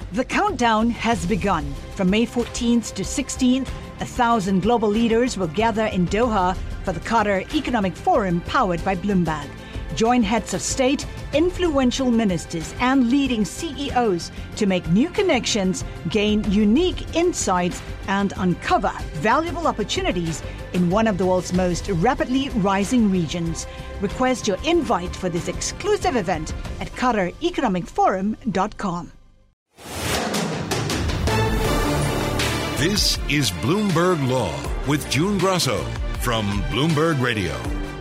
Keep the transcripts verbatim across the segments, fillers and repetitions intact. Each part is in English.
The countdown has begun. From May fourteenth to sixteenth, a thousand global leaders will gather in Doha for the Qatar Economic Forum powered by Bloomberg. Join heads of state, influential ministers, and leading C E Os to make new connections, gain unique insights, and uncover valuable opportunities in one of the world's most rapidly rising regions. Request your invite for this exclusive event at qatar economic forum dot com. This is Bloomberg Law with June Grasso from Bloomberg Radio.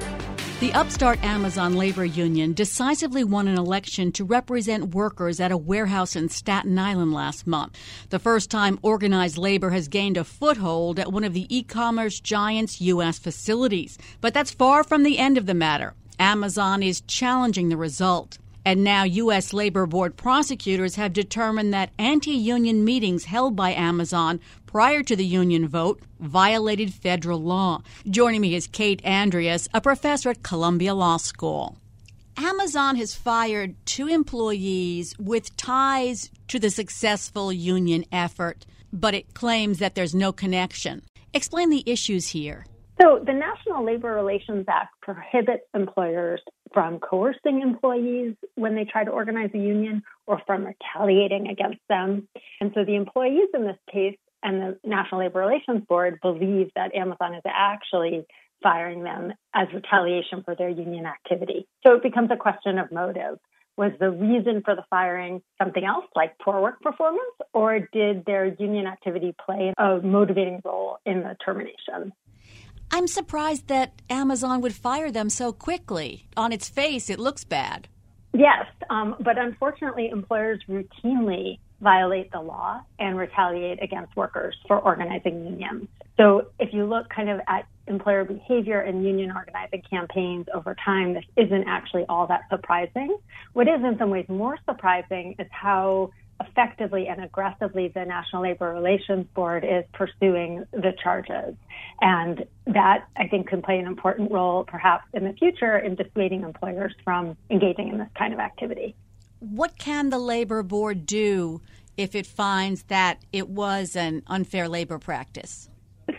The upstart Amazon labor union decisively won an election to represent workers at a warehouse in Staten Island last month. The first time organized labor has gained a foothold at one of the e-commerce giant's U S facilities. But that's far from the end of the matter. Amazon is challenging the result. And now U S Labor Board prosecutors have determined that anti-union meetings held by Amazon prior to the union vote violated federal law. Joining me is Kate Andreas, a professor at Columbia Law School. Amazon has fired two employees with ties to the successful union effort, but it claims that there's no connection. Explain the issues here. So the National Labor Relations Act prohibits employers from coercing employees when they try to organize a union or from retaliating against them. And so the employees in this case and the National Labor Relations Board believe that Amazon is actually firing them as retaliation for their union activity. So it becomes a question of motive. Was the reason for the firing something else, like poor work performance, or did their union activity play a motivating role in the termination? I'm surprised that Amazon would fire them so quickly. On its face, it looks bad. Yes, um, but unfortunately, employers routinely violate the law and retaliate against workers for organizing unions. So if you look kind of at employer behavior and union organizing campaigns over time, this isn't actually all that surprising. What is in some ways more surprising is how effectively and aggressively the National Labor Relations Board is pursuing the charges. And that, I think, can play an important role, perhaps in the future, in dissuading employers from engaging in this kind of activity. What can the Labor Board do if it finds that it was an unfair labor practice?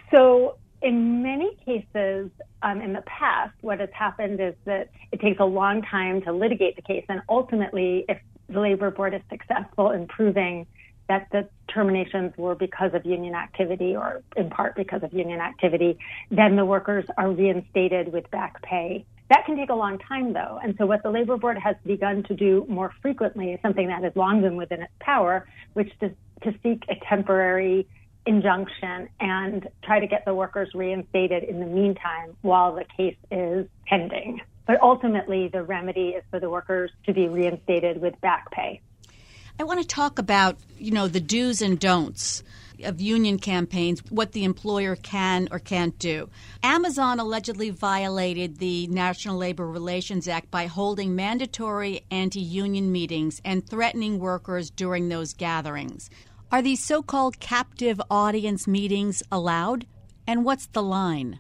So in many cases, um, in the past, what has happened is that it takes a long time to litigate the case. And ultimately, if the Labor Board is successful in proving that the terminations were because of union activity or in part because of union activity, then the workers are reinstated with back pay. That can take a long time, though. And so what the Labor Board has begun to do more frequently is something that has long been within its power, which is to seek a temporary injunction and try to get the workers reinstated in the meantime while the case is pending. But ultimately, the remedy is for the workers to be reinstated with back pay. I want to talk about, you know, the do's and don'ts of union campaigns, what the employer can or can't do. Amazon allegedly violated the National Labor Relations Act by holding mandatory anti-union meetings and threatening workers during those gatherings. Are these so-called captive audience meetings allowed? And what's the line?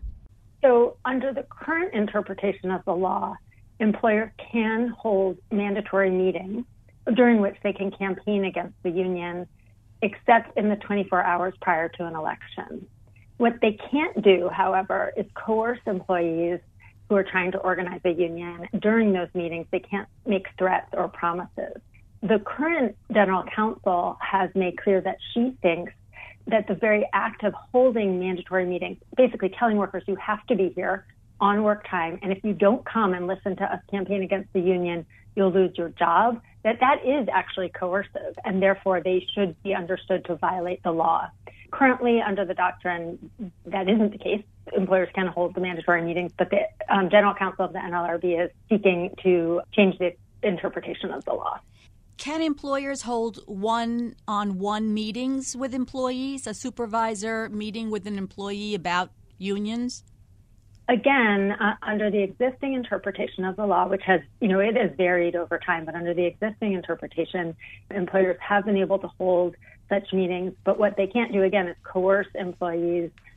So under the current interpretation of the law, employers can hold mandatory meetings during which they can campaign against the union, except in the twenty-four hours prior to an election. What they can't do, however, is coerce employees who are trying to organize a union. During those meetings, they can't make threats or promises. The current general counsel has made clear that she thinks that the very act of holding mandatory meetings, basically telling workers you have to be here on work time, and if you don't come and listen to us campaign against the union, you'll lose your job, that that is actually coercive, and therefore they should be understood to violate the law. Currently, under the doctrine, that isn't the case. Employers can hold the mandatory meetings, but the um, general counsel of the N L R B is seeking to change the interpretation of the law. Can employers hold one-on-one meetings with employees, a supervisor meeting with an employee about unions? Again, uh, under the existing interpretation of the law, which has, you know, it has varied over time, but under the existing interpretation, employers have been able to hold such meetings. But what they can't do, again, is coerce employees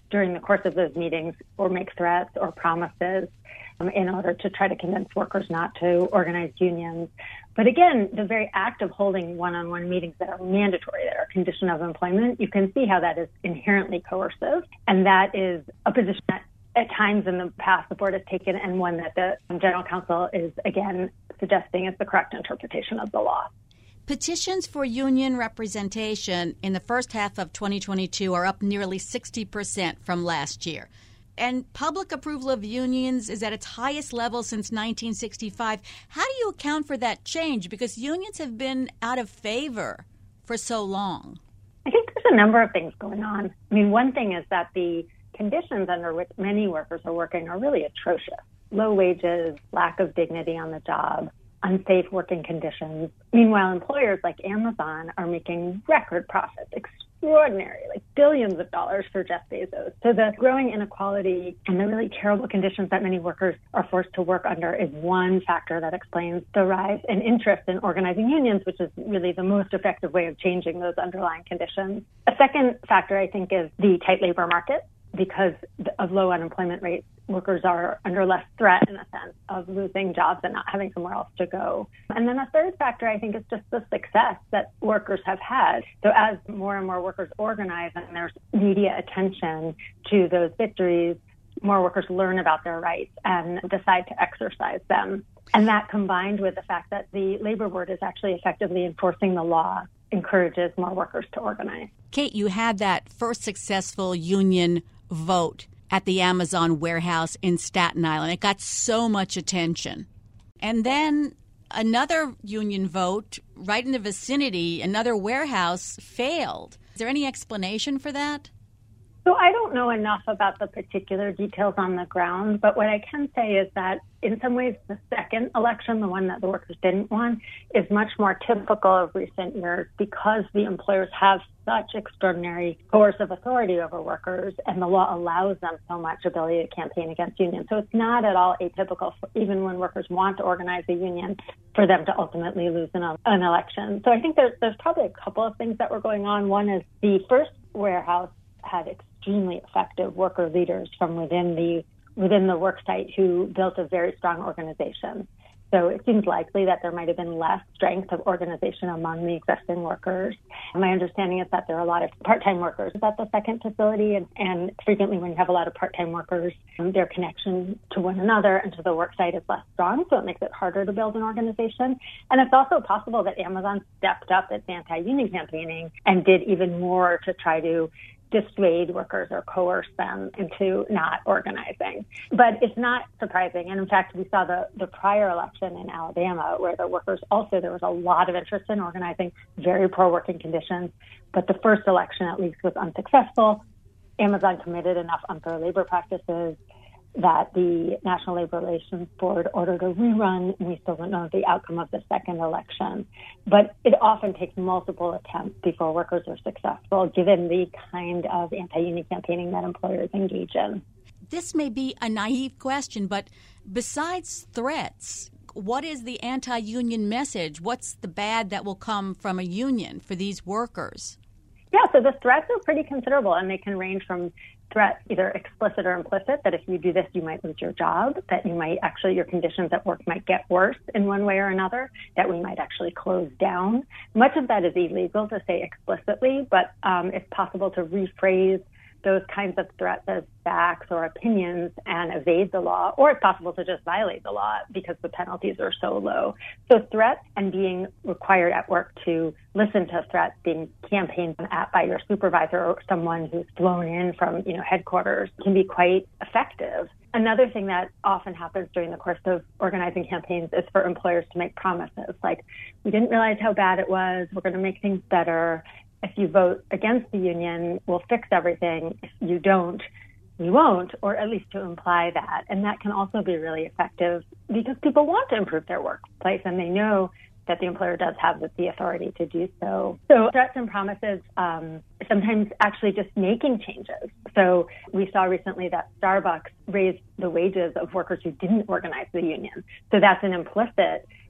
during the course of those meetings or make threats or promises um, in order to try to convince workers not to organize unions. But again, the very act of holding one-on-one meetings that are mandatory, that are a condition of employment, you can see how that is inherently coercive. And that is a position that at times in the past the board has taken, and one that the general counsel is, again, suggesting is the correct interpretation of the law. Petitions for union representation in the first half of twenty twenty-two are up nearly sixty percent from last year. And public approval of unions is at its highest level since nineteen sixty-five. How do you account for that change? Because unions have been out of favor for so long. I think there's a number of things going on. I mean, one thing is that the conditions under which many workers are working are really atrocious. Low wages, lack of dignity on the job, unsafe working conditions. Meanwhile, employers like Amazon are making record profits, extraordinary, like billions of dollars for Jeff Bezos. So the growing inequality and the really terrible conditions that many workers are forced to work under is one factor that explains the rise in interest in organizing unions, which is really the most effective way of changing those underlying conditions. A second factor, I think, is the tight labor market. Because of low unemployment rates, workers are under less threat in a sense of losing jobs and not having somewhere else to go. And then a third factor, I think, is just the success that workers have had. So as more and more workers organize and there's media attention to those victories, more workers learn about their rights and decide to exercise them. And that, combined with the fact that the labor board is actually effectively enforcing the law, encourages more workers to organize. Kate, you had that first successful union vote at the Amazon warehouse in Staten Island. It got so much attention. And then another union vote right in the vicinity, another warehouse, failed. Is there any explanation for that? So I don't know enough about the particular details on the ground, but what I can say is that in some ways the second election, the one that the workers didn't want, is much more typical of recent years because the employers have such extraordinary coercive authority over workers and the law allows them so much ability to campaign against unions. So it's not at all atypical, for, even when workers want to organize a union, for them to ultimately lose an, an election. So I think there's, there's probably a couple of things that were going on. One is the first warehouse had extremely effective worker leaders from within the within the work site who built a very strong organization. So it seems likely that there might have been less strength of organization among the existing workers. My understanding is that there are a lot of part-time workers at the second facility, and, and frequently when you have a lot of part-time workers, their connection to one another and to the work site is less strong, so it makes it harder to build an organization. And it's also possible that Amazon stepped up its anti-union campaigning and did even more to try to dissuade workers or coerce them into not organizing. But it's not surprising. And in fact, we saw the, the prior election in Alabama where the workers also, there was a lot of interest in organizing, very poor working conditions. But the first election at least was unsuccessful. Amazon committed enough unfair labor practices that the National Labor Relations Board ordered a rerun. We still don't know the outcome of the second election. But it often takes multiple attempts before workers are successful, given the kind of anti-union campaigning that employers engage in. This may be a naive question, but besides threats, what is the anti-union message? What's the bad that will come from a union for these workers? Yeah, so the threats are pretty considerable, and they can range from threats, either explicit or implicit, that if you do this, you might lose your job, that you might actually, your conditions at work might get worse in one way or another, that we might actually close down. Much of that is illegal to say explicitly, but um, it's possible to rephrase those kinds of threats as facts or opinions and evade the law, or it's possible to just violate the law because the penalties are so low. So threats and being required at work to listen to threats being campaigned at by your supervisor or someone who's flown in from, you know, headquarters can be quite effective. Another thing that often happens during the course of organizing campaigns is for employers to make promises like, we didn't realize how bad it was, we're going to make things better. If you vote against the union, we'll fix everything. If you don't, we won't, or at least to imply that. And that can also be really effective because people want to improve their workplace and they know that the employer does have the authority to do so. So threats and promises, um, sometimes actually just making changes. So we saw recently that Starbucks raised the wages of workers who didn't organize the union. So that's an implicit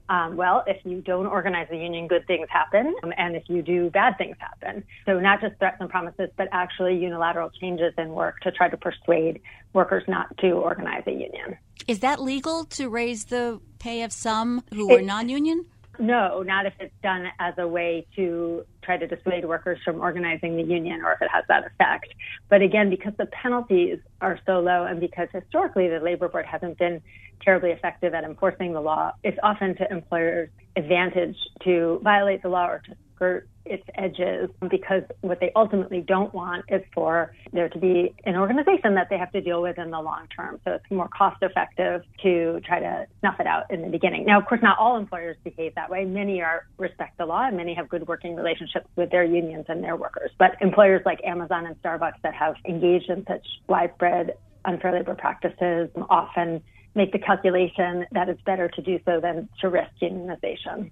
Um, well, if you don't organize the union, good things happen, um, and if you do, bad things happen. So not just threats and promises, but actually unilateral changes in work to try to persuade workers not to organize a union. Is that legal to raise the pay of some who are non-union? No, not if it's done as a way to try to dissuade workers from organizing the union or if it has that effect. But again, because the penalties are so low and because historically the labor board hasn't been terribly effective at enforcing the law, it's often to employers' advantage to violate the law or to skirt its edges, because what they ultimately don't want is for there to be an organization that they have to deal with in the long term. So it's more cost effective to try to snuff it out in the beginning. Now, of course, not all employers behave that way. Many are respect the law and many have good working relationships with their unions and their workers. But employers like Amazon and Starbucks that have engaged in such widespread unfair labor practices often make the calculation that it's better to do so than to risk unionization.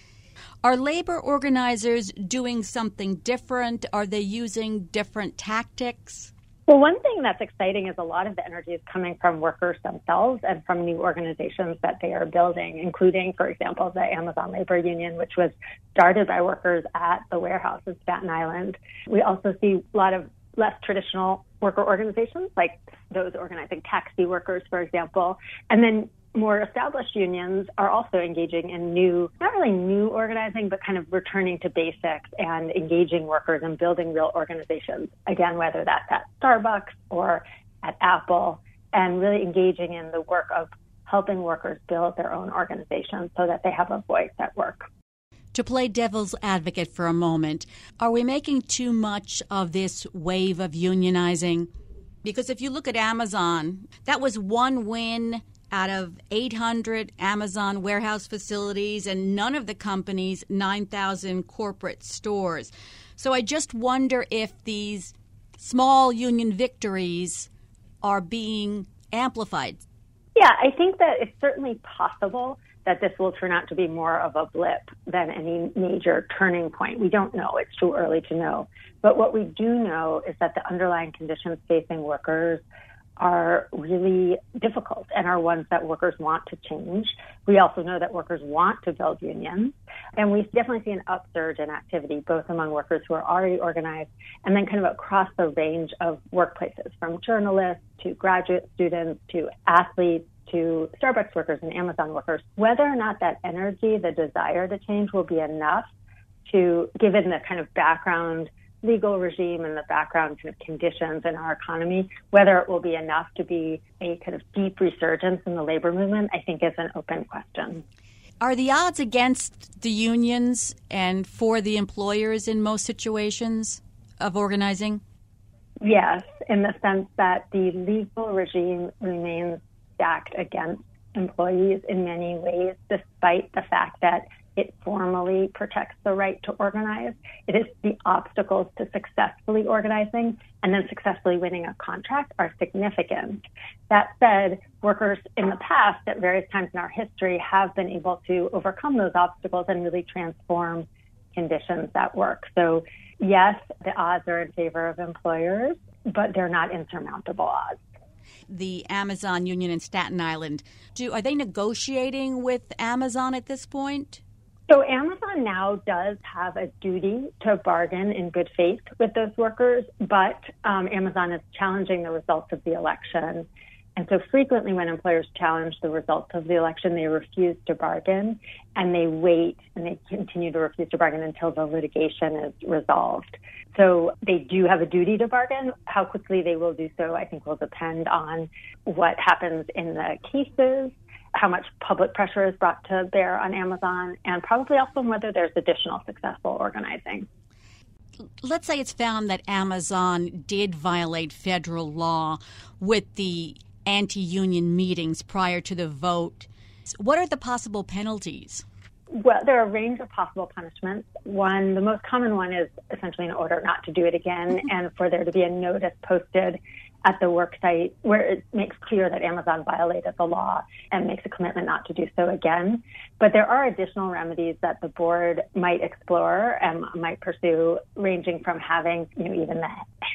Are labor organizers doing something different? Are they using different tactics? Well, one thing that's exciting is a lot of the energy is coming from workers themselves and from new organizations that they are building, including, for example, the Amazon Labor Union, which was started by workers at the warehouse in Staten Island. We also see a lot of less traditional worker organizations, like those organizing taxi workers, for example. And then more established unions are also engaging in new, not really new organizing, but kind of returning to basics and engaging workers and building real organizations. Again, whether that's at Starbucks or at Apple, and really engaging in the work of helping workers build their own organizations so that they have a voice at work. To play devil's advocate for a moment, are we making too much of this wave of unionizing? Because if you look at Amazon, that was one win out of eight hundred Amazon warehouse facilities and none of the company's nine thousand corporate stores. So I just wonder if these small union victories are being amplified. Yeah, I think that it's certainly possible that this will turn out to be more of a blip than any major turning point. We don't know. It's too early to know. But what we do know is that the underlying conditions facing workers are really difficult and are ones that workers want to change. We also know that workers want to build unions. And we definitely see an upsurge in activity, both among workers who are already organized and then kind of across the range of workplaces, from journalists to graduate students to athletes to Starbucks workers and Amazon workers. Whether or not that energy, the desire to change, will be enough to, given the kind of background legal regime and the background kind of conditions in our economy, whether it will be enough to be a kind of deep resurgence in the labor movement, I think is an open question. Are the odds against the unions and for the employers in most situations of organizing? Yes, in the sense that the legal regime remains stacked against employees in many ways, despite the fact that it formally protects the right to organize. It is the obstacles to successfully organizing and then successfully winning a contract are significant. That said, workers in the past at various times in our history have been able to overcome those obstacles and really transform conditions at work. So yes, the odds are in favor of employers, but they're not insurmountable odds. The Amazon union in Staten Island, do are they negotiating with Amazon at this point? So Amazon now does have a duty to bargain in good faith with those workers, but um, Amazon is challenging the results of the election. And so frequently when employers challenge the results of the election, they refuse to bargain, and they wait and they continue to refuse to bargain until the litigation is resolved. So they do have a duty to bargain. How quickly they will do so, I think, will depend on what happens in the cases, how much public pressure is brought to bear on Amazon, and probably also whether there's additional successful organizing. Let's say it's found that Amazon did violate federal law with the anti-union meetings prior to the vote. What are the possible penalties? Well, there are a range of possible punishments. One, the most common one is essentially an order not to do it again, and for there to be a notice posted at the work site where it makes clear that Amazon violated the law and makes a commitment not to do so again. But there are additional remedies that the board might explore and might pursue, ranging from having, you know, even the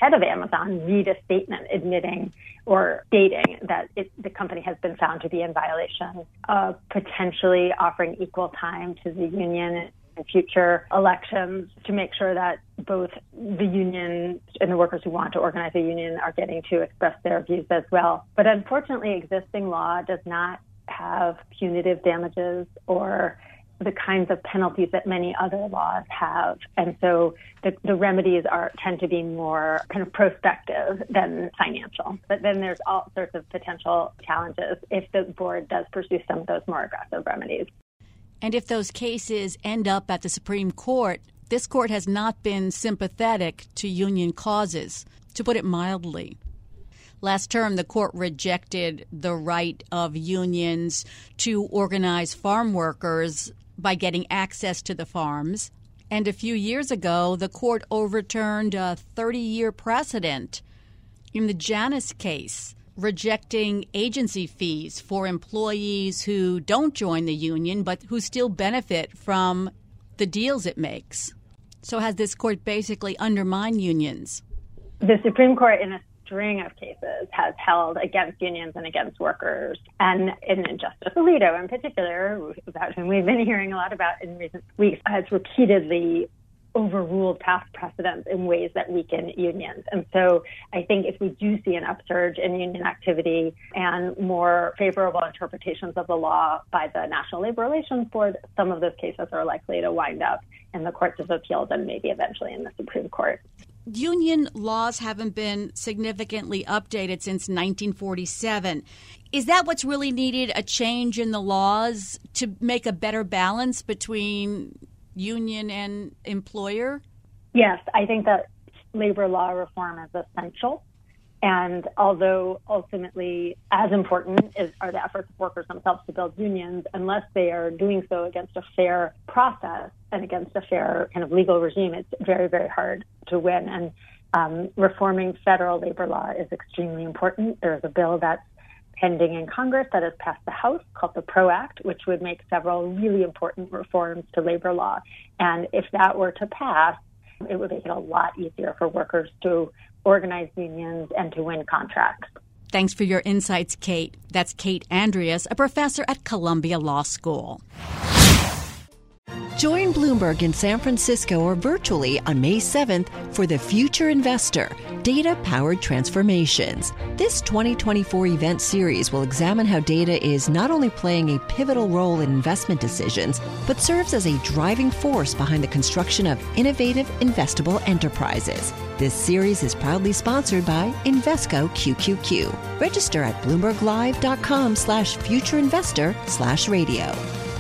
head of Amazon read a statement admitting or stating that it, the company has been found to be in violation of potentially offering equal time to the union in future elections to make sure that both the union and the workers who want to organize a union are getting to express their views as well. But unfortunately, existing law does not have punitive damages or the kinds of penalties that many other laws have. And so the, the remedies are tend to be more kind of prospective than financial. But then there's all sorts of potential challenges if the board does pursue some of those more aggressive remedies. And if those cases end up at the Supreme Court, this court has not been sympathetic to union causes, to put it mildly. Last term, the court rejected the right of unions to organize farm workers by getting access to the farms. And a few years ago, the court overturned a thirty-year precedent in the Janus case, rejecting agency fees for employees who don't join the union but who still benefit from the deals it makes. So has this court basically undermined unions? The Supreme Court, in a string of cases, has held against unions and against workers. And in Justice Alito in particular, about whom we've been hearing a lot about in recent weeks, has repeatedly overruled past precedents in ways that weaken unions. And so I think if we do see an upsurge in union activity and more favorable interpretations of the law by the National Labor Relations Board, some of those cases are likely to wind up in the courts of appeals and maybe eventually in the Supreme Court. Union laws haven't been significantly updated since nineteen forty-seven. Is that what's really needed, a change in the laws to make a better balance between union and employer? Yes, I think that labor law reform is essential. And although ultimately as important is, are the efforts of workers themselves to build unions, unless they are doing so against a fair process and against a fair kind of legal regime, it's very, very hard to win. And um, reforming federal labor law is extremely important. There's a bill that's pending in Congress that has passed the House called the PRO Act, which would make several really important reforms to labor law. And if that were to pass, it would make it a lot easier for workers to organize unions and to win contracts. Thanks for your insights, Kate. That's Kate Andreas, a professor at Columbia Law School. Join Bloomberg in San Francisco or virtually on May seventh for The Future Investor, Data-Powered Transformations. This twenty twenty-four event series will examine how data is not only playing a pivotal role in investment decisions, but serves as a driving force behind the construction of innovative, investable enterprises. This series is proudly sponsored by Invesco Q Q Q. Register at bloomberglive.com slash futureinvestor slash radio.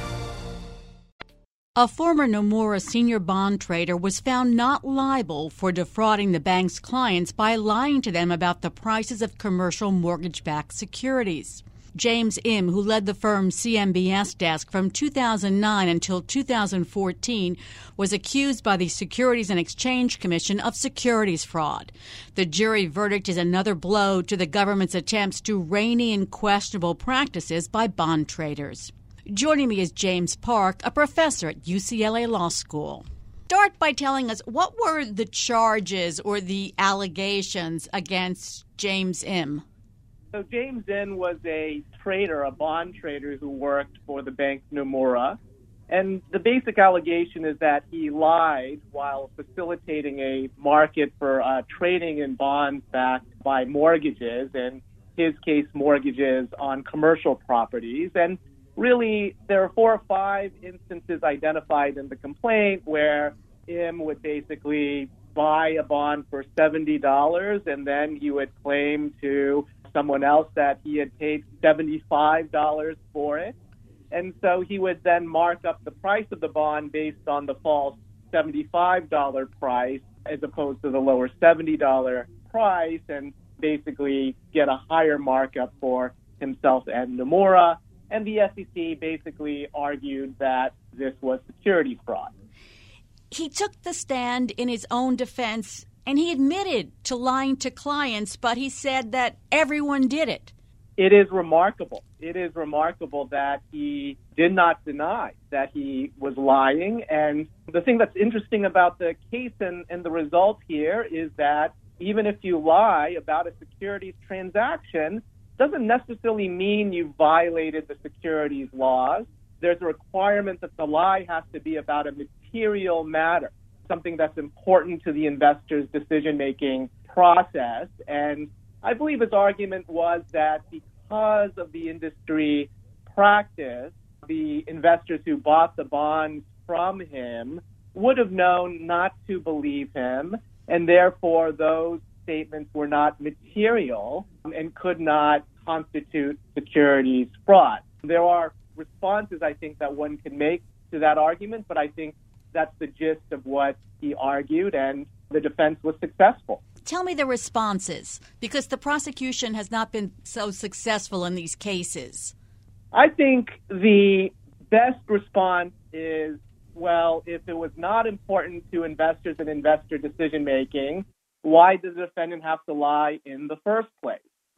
A former Nomura senior bond trader was found not liable for defrauding the bank's clients by lying to them about the prices of commercial mortgage-backed securities. James Im, who led the firm's C M B S desk from two thousand nine until two thousand fourteen, was accused by the Securities and Exchange Commission of securities fraud. The jury verdict is another blow to the government's attempts to rein in questionable practices by bond traders. Joining me is James Park, a professor at U C L A Law School. Start by telling us, what were the charges or the allegations against James Im? So James Im was a trader, a bond trader who worked for the bank Nomura. And the basic allegation is that he lied while facilitating a market for uh, trading in bonds backed by mortgages, in his case, mortgages on commercial properties. And really, there are four or five instances identified in the complaint where Im would basically buy a bond for seventy dollars, and then he would claim to someone else that he had paid seventy-five dollars for it. And so he would then mark up the price of the bond based on the false seventy-five dollars price as opposed to the lower seventy dollars price, and basically get a higher markup for himself and Nomura. And the S E C basically argued that this was security fraud. He took the stand in his own defense, and he admitted to lying to clients, but he said that everyone did it. It is remarkable. It is remarkable that he did not deny that he was lying. And the thing that's interesting about the case and, and the result here is that even if you lie about a securities transaction, doesn't necessarily mean you violated the securities laws. There's a requirement that the lie has to be about a material matter, something that's important to the investor's decision-making process. And I believe his argument was that because of the industry practice, the investors who bought the bonds from him would have known not to believe him, and therefore those statements were not material and could not constitute securities fraud. There are responses, I think, that one can make to that argument, but I think that's the gist of what he argued, and the defense was successful. Tell me the responses, because the prosecution has not been so successful in these cases. I think the best response is, well, if it was not important to investors and investor decision-making, why did the defendant have to lie in the first place?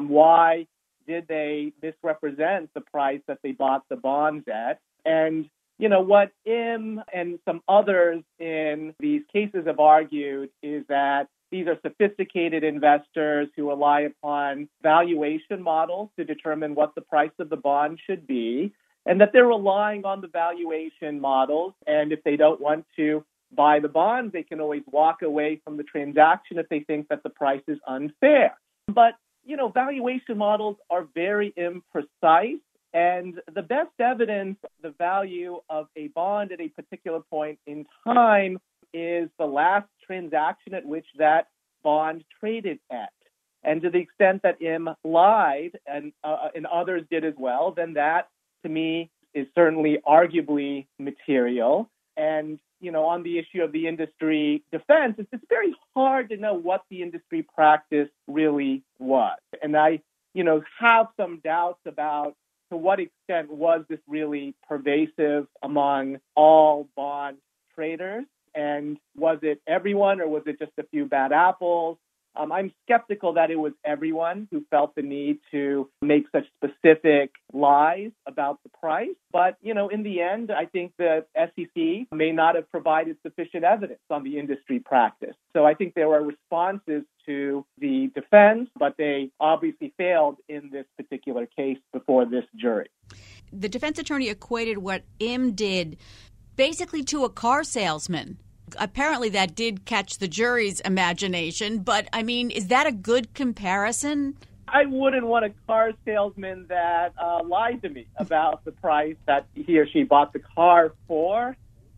Why did they misrepresent the price that they bought the bonds at? And, you know, what Im and some others in these cases have argued is that these are sophisticated investors who rely upon valuation models to determine what the price of the bond should be, and that they're relying on the valuation models. And if they don't want to buy the bonds, they can always walk away from the transaction if they think that the price is unfair. But, you know, valuation models are very imprecise, and the best evidence of the value of a bond at a particular point in time is the last transaction at which that bond traded at. And to the extent that Im lied, and, uh, and others did as well, then that, to me, is certainly arguably material. And, you know, on the issue of the industry defense, it's, it's very hard to know what the industry practice really was. And I, you know, have some doubts about to what extent was this really pervasive among all bond traders. And was it everyone, or was it just a few bad apples? Um, I'm skeptical that it was everyone who felt the need to make such specific lies about the price. But, you know, in the end, I think the S E C may not have provided sufficient evidence on the industry practice. So I think there were responses to the defense, but they obviously failed in this particular case before this jury. The defense attorney equated what Im did basically to a car salesman. Apparently that did catch the jury's imagination, but, I mean, is that a good comparison? I wouldn't want a car salesman that uh, lied to me about the price that he or she bought the car for.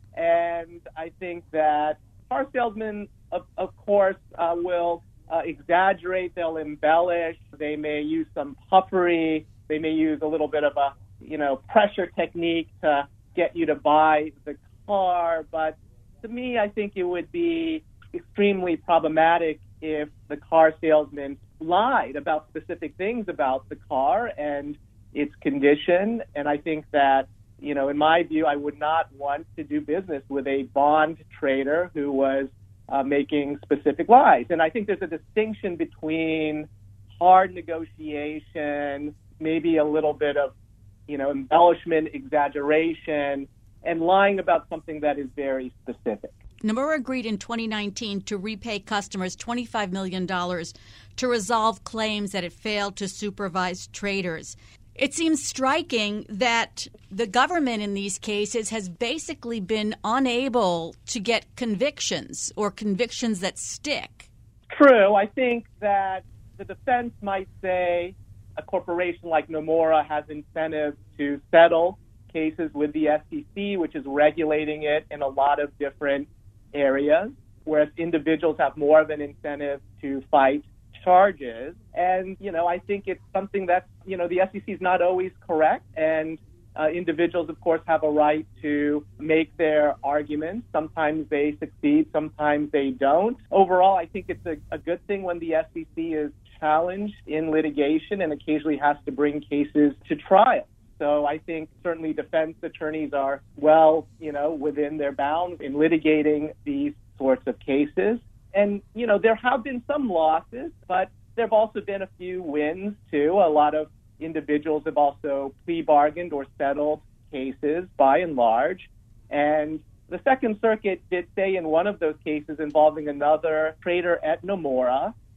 And I think that car salesmen, of, of course, uh, will uh, exaggerate, they'll embellish, they may use some puffery, they may use a little bit of a, you know, pressure technique to get you to buy the car. But to me, I think it would be extremely problematic if the car salesman lied about specific things about the car and its condition. And I think that, you know, in my view, I would not want to do business with a bond trader who was uh, making specific lies. And I think there's a distinction between hard negotiation, maybe a little bit of, you know, embellishment, exaggeration, and lying about something that is very specific. Nomura agreed in twenty nineteen to repay customers twenty-five million dollars to resolve claims that it failed to supervise traders. It seems striking that the government in these cases has basically been unable to get convictions or convictions that stick. True. I think that the defense might say a corporation like Nomura has incentive to settle cases with the S E C, which is regulating it in a lot of different areas, whereas individuals have more of an incentive to fight charges. And, you know, I think it's something that, you know, the S E C is not always correct, and uh, individuals, of course, have a right to make their arguments. Sometimes they succeed, sometimes they don't. Overall, I think it's a, a good thing when the S E C is challenged in litigation and occasionally has to bring cases to trial. So I think certainly defense attorneys are well, you know, within their bounds in litigating these sorts of cases. And, you know, there have been some losses, but there have also been a few wins, too. A lot of individuals have also plea bargained or settled cases by and large. And the Second Circuit did say in one of those cases involving another trader at Nomura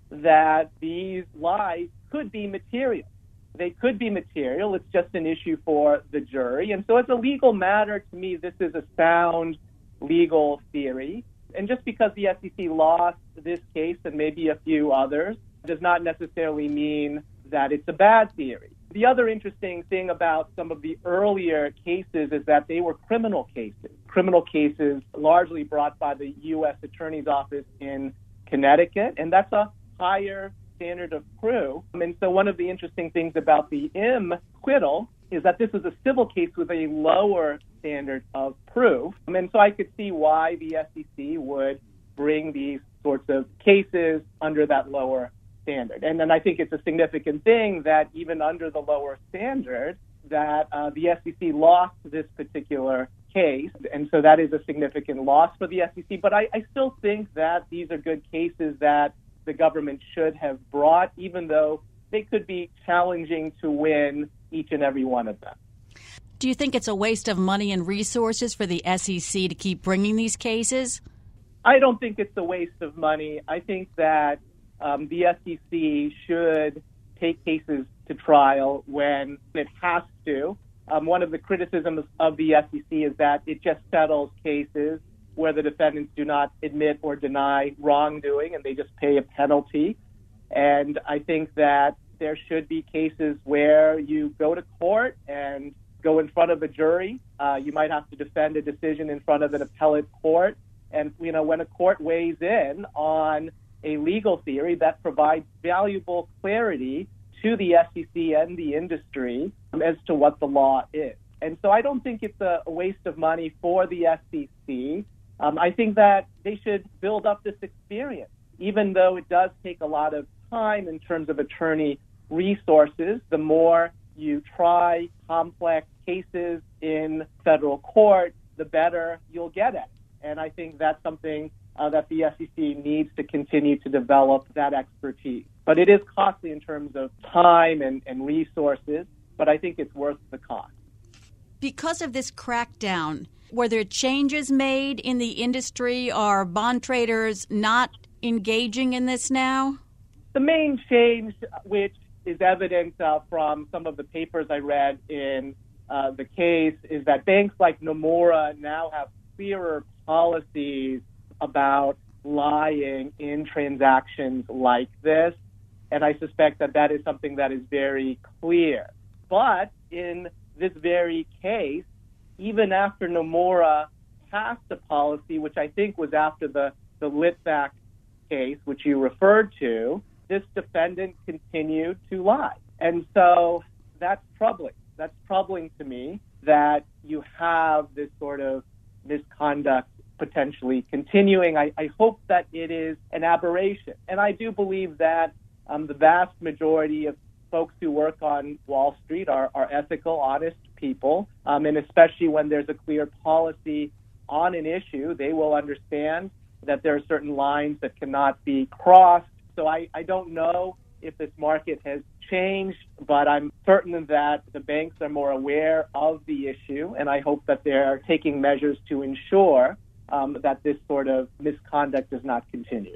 that these lies could be material. They could be material. It's just an issue for the jury. And so as a legal matter, to me, this is a sound legal theory. And just because the S E C lost this case and maybe a few others does not necessarily mean that it's a bad theory. The other interesting thing about some of the earlier cases is that they were criminal cases, criminal cases largely brought by the U S Attorney's Office in Connecticut, and that's a higher standard of proof. And so one of the interesting things about the Im acquittal is that this is a civil case with a lower standard of proof. And so I could see why the S E C would bring these sorts of cases under that lower standard. And then I think it's a significant thing that even under the lower standard, that uh, the S E C lost this particular case. And so that is a significant loss for the S E C. But I, I still think that these are good cases that the government should have brought, even though they could be challenging to win each and every one of them. Do you think it's a waste of money and resources for the S E C to keep bringing these cases? I don't think it's a waste of money. I think that um, the S E C should take cases to trial when it has to. Um, one of the criticisms of the S E C is that it just settles cases where the defendants do not admit or deny wrongdoing and they just pay a penalty. And I think that there should be cases where you go to court and go in front of a jury. Uh, you might have to defend a decision in front of an appellate court. And, you know, when a court weighs in on a legal theory that provides valuable clarity to the S E C and the industry as to what the law is. And so I don't think it's a, a waste of money for the S E C. Um, I think that they should build up this experience, even though it does take a lot of time in terms of attorney resources. The more you try complex cases in federal court, the better you'll get at it. And I think that's something uh, that the S E C needs to continue to develop that expertise. But it is costly in terms of time and, and resources, but I think it's worth the cost. Because of this crackdown, were there changes made in the industry? Are bond traders not engaging in this now? The main change, which is evident uh, from some of the papers I read in uh, the case, is that banks like Nomura now have clearer policies about lying in transactions like this. And I suspect that that is something that is very clear. But in this very case, even after Nomura passed a policy, which I think was after the, the Litvak case, which you referred to, this defendant continued to lie. And so that's troubling. That's troubling to me that you have this sort of misconduct potentially continuing. I, I hope that it is an aberration. And I do believe that um, the vast majority of folks who work on Wall Street are, are ethical, honest people. Um, and especially when there's a clear policy on an issue, they will understand that there are certain lines that cannot be crossed. So I, I don't know if this market has changed, but I'm certain that the banks are more aware of the issue, and I hope that they're taking measures to ensure um, that this sort of misconduct does not continue.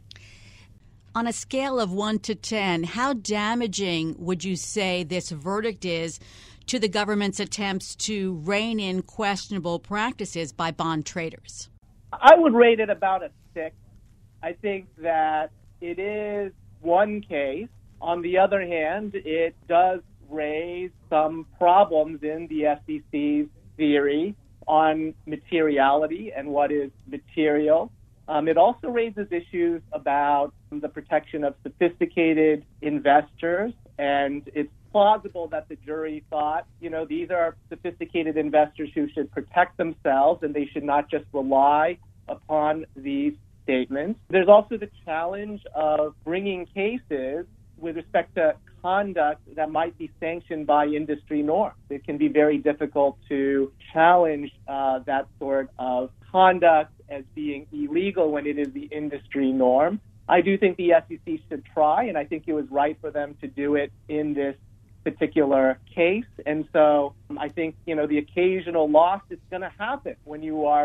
On a scale of one to ten, how damaging would you say this verdict is to the government's attempts to rein in questionable practices by bond traders? I would rate it about a six. I think that it is one case. On the other hand, it does raise some problems in the S E C's theory on materiality and what is material. Um, it also raises issues about the protection of sophisticated investors, and it's plausible that the jury thought, you know, these are sophisticated investors who should protect themselves and they should not just rely upon these statements. There's also the challenge of bringing cases with respect to conduct that might be sanctioned by industry norms. It can be very difficult to challenge uh, that sort of conduct as being illegal when it is the industry norm. I do think the S E C should try, and I think it was right for them to do it in this particular case. And so I think, you know, the occasional loss is going to happen when you are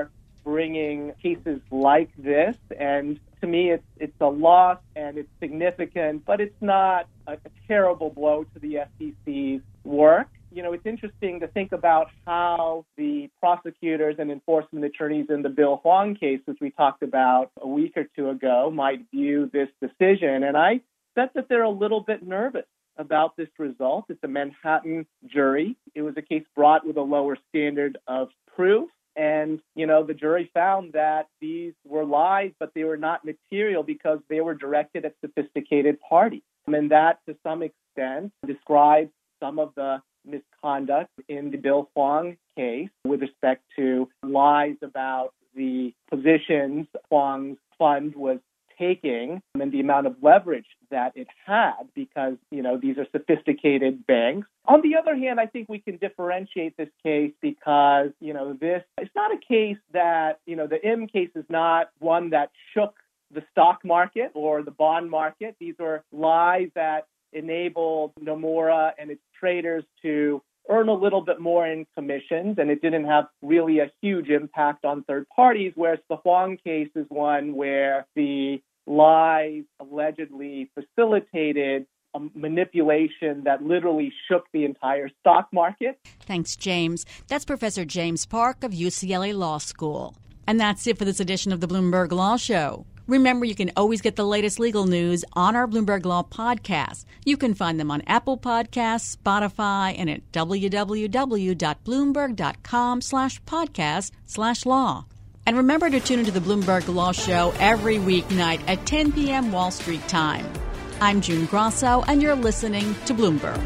bringing cases like this. And to me, it's it's a loss and it's significant, but it's not a, a terrible blow to the F T C's work. You know, it's interesting to think about how the prosecutors and enforcement attorneys in the Bill Hwang case, which we talked about a week or two ago, might view this decision. And I bet that they're a little bit nervous about this result. It's a Manhattan jury. It was a case brought with a lower standard of proof. And, you know, the jury found that these were lies, but they were not material because they were directed at sophisticated parties. And that, to some extent, describes some of the misconduct in the Bill Hwang case with respect to lies about the positions Hwang's fund was taking and the amount of leverage that it had because, you know, these are sophisticated banks. On the other hand, I think we can differentiate this case because, you know, this, it's not a case that, you know, the M case is not one that shook the stock market or the bond market. These are lies that enabled Nomura and its traders to earn a little bit more in commissions, and it didn't have really a huge impact on third parties, whereas the Hwang case is one where the lies allegedly facilitated a manipulation that literally shook the entire stock market. Thanks, James. That's Professor James Park of U C L A Law School. And that's it for this edition of the Bloomberg Law Show. Remember, you can always get the latest legal news on our Bloomberg Law podcasts. You can find them on Apple Podcasts, Spotify, and at www.bloomberg.com slash podcast slash law. And remember to tune into the Bloomberg Law Show every weeknight at ten p.m. Wall Street time. I'm June Grosso, and you're listening to Bloomberg.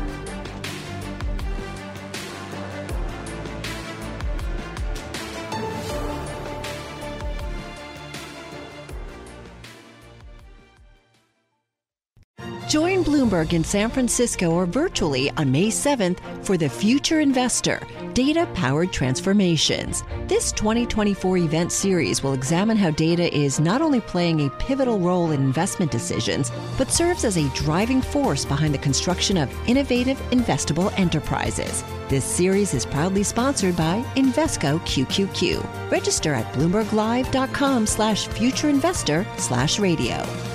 Join Bloomberg in San Francisco or virtually on May seventh for The Future Investor, Data-Powered Transformations. This twenty twenty-four event series will examine how data is not only playing a pivotal role in investment decisions, but serves as a driving force behind the construction of innovative, investable enterprises. This series is proudly sponsored by Invesco Q Q Q. Register at bloomberglive.com slash futureinvestor slash radio.